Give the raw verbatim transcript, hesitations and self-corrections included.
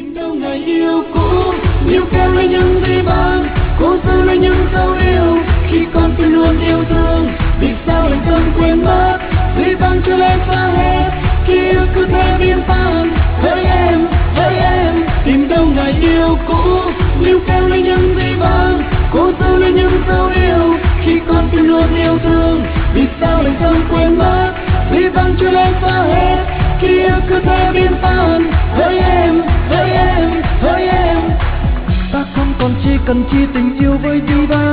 tìm đâu ngày yêu cũ, níu kéo lấy những gì bằng, cố giữ lấy những dấu yêu. Khi con tim luôn yêu thương, vì sao lại không quên mất? Vì vắng chưa lên xa hết, ký ức cứ thế biến tan. Hỡi em, hỡi em, tìm đâu ngày yêu cũ, níu kéo lấy những gì bằng, cố giữ lấy những dấu yêu. Khi con tim luôn yêu thương, vì sao lại không quên mất? Vì vắng chưa lên xa hết, ký ức cứ thế biến tan. Hỡi em, hỡi em, hỡi em, ta không còn chi cần chi tình yêu với đi bay.